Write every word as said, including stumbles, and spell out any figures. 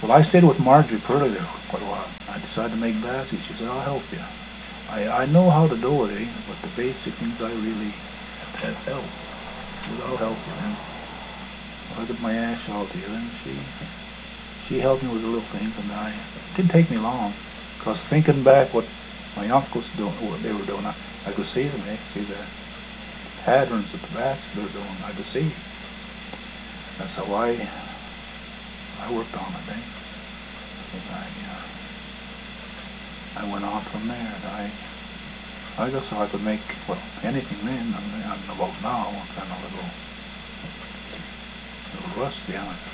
Well, I stayed with Marjorie Purley there for quite a while. I decided to make Bassy. She said, I'll help you. I, I know how to do it, eh? But the basic things I really have help. She said, I'll help you then. I got my ass all together, and she she helped me with the little things, and I it didn't take me long, cause thinking back what my uncles doing, what they were doing, I, I could see them. I see the patterns that the bats were doing. I could see. That's how I I worked on it. Eh? And I uh, I went on from there. And I I just thought I could make well anything then. I, mean, I don't know about now. I'm kind of a little little rusty on it.